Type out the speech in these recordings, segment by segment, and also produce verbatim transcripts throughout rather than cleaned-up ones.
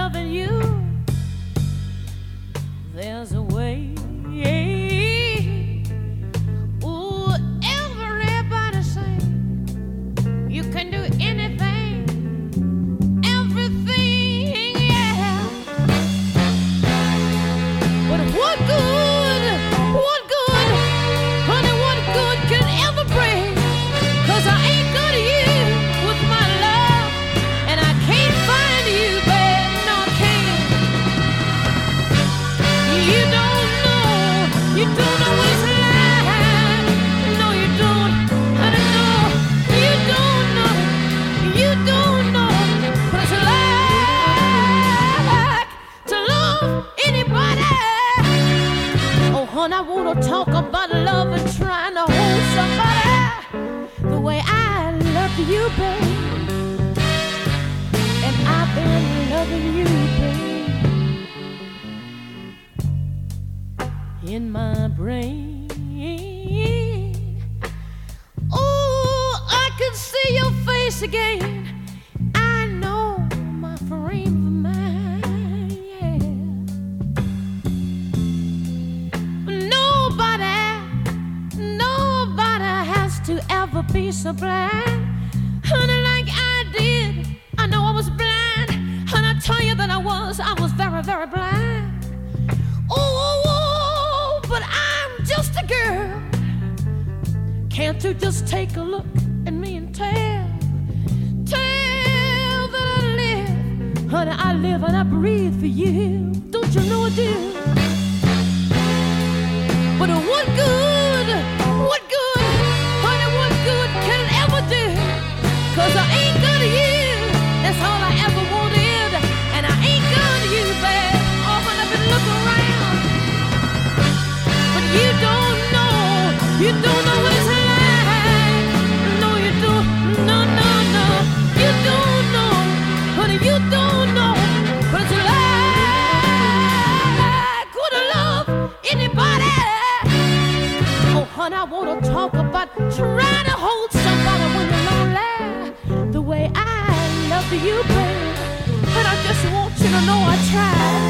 loving you. There's a way. Ooh, everybody say you can do anything, everything, yeah. But what good, what good, honey, what good can it ever bring? 'Cause I ain't good to you with my love, and I can't find you, babe, no, I can't. You don't know, you don't know what it's like. No, you don't, honey, no, you don't know, you don't know what it's like to love anybody. Oh, honey, I wanna talk about love and trying to hold somebody the way I love you, babe. And I've been loving you, babe. In my brain, oh, I can see your face again. I know my frame of mind, yeah. Nobody, nobody has to ever be so blind, honey, like I did. I know I was blind, and I tell you that I was, I was very, very blind. Oh, oh, oh, but I'm just a girl. Can't you just take a look at me and tell, tell that I live, honey, I live and I breathe for you. Don't you know I do? But what good, what good, honey, what good can it ever do? 'Cause I ain't good to you, that's all I ever wanted. And I ain't good to you, babe, often I've been looking around. But you don't know, you don't know what it's like. No, you don't, no, no, no. You don't know, honey, you don't know what it's like. Would I love anybody? Oh, honey, I wanna talk about trying to hold somebody when you're lonely the way I love you, babe. But I just want you to know I tried.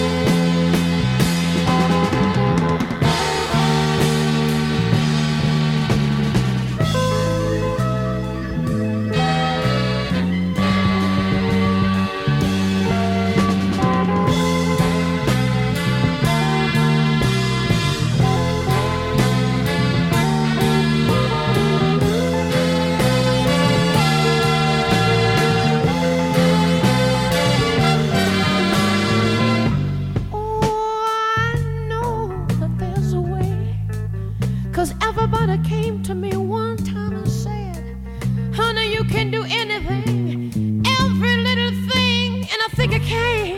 Everybody came to me one time and said, honey, you can do anything, every little thing, and I think I can.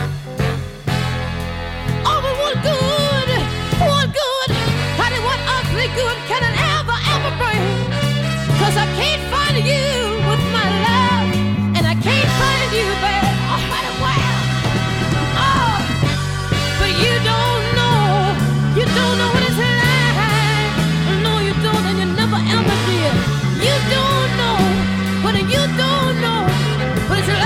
Oh, but what good, what good, honey, what ugly good can it ever, ever bring? 'Cause I can't find you with my love, and I can't find you, babe. Oh, honey, wow. Oh, but you don't know, you don't know what it's like. Ever did. You don't know, but you don't know what it's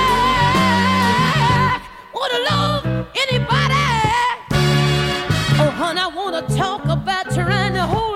like. Wanna love anybody? Oh, honey, I wanna talk about trying to hold